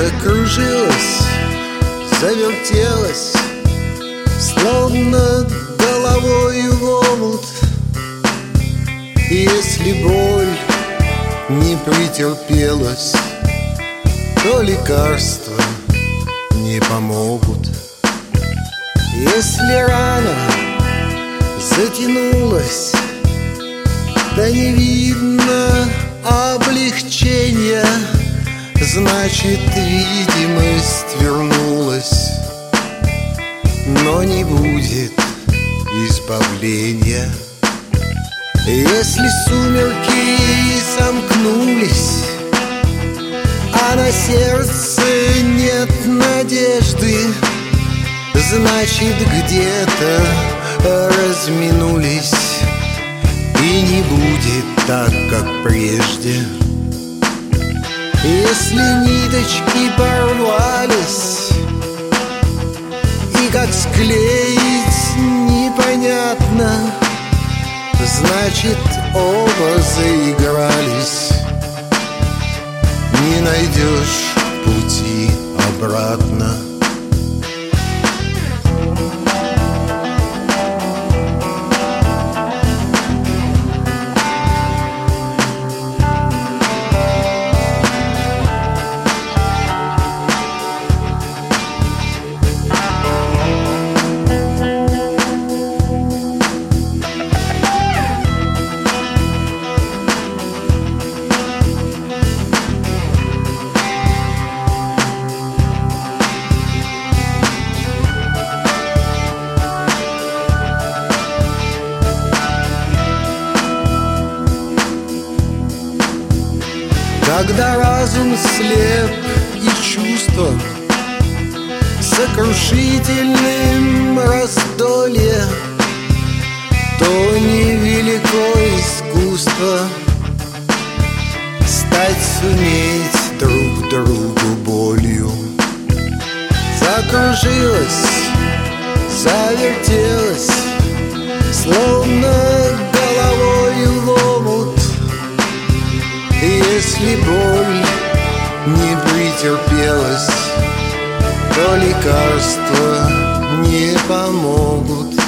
закружилась, завертелась, словно головою в омут. И если боль не претерпелась, то лекарства не помогут. Если рана затянулась, да не видно облегчения, значит, видимость вернулась, но не будет избавления. Если сумерки сомкнулись, а на сердце нет надежды, значит, где-то разминулись, и не будет так, как прежде. Если ниточки порвались, и как склеить непонятно, значит, оба заигрались. Не найдешь пути обратно. Когда разум слеп и чувства сокрушительным раздолье, то невелико искусство стать суметь друг другу болью. Закружилась, завертелась, словно головою в омут. Если боль не претерпелась, то лекарства не помогут.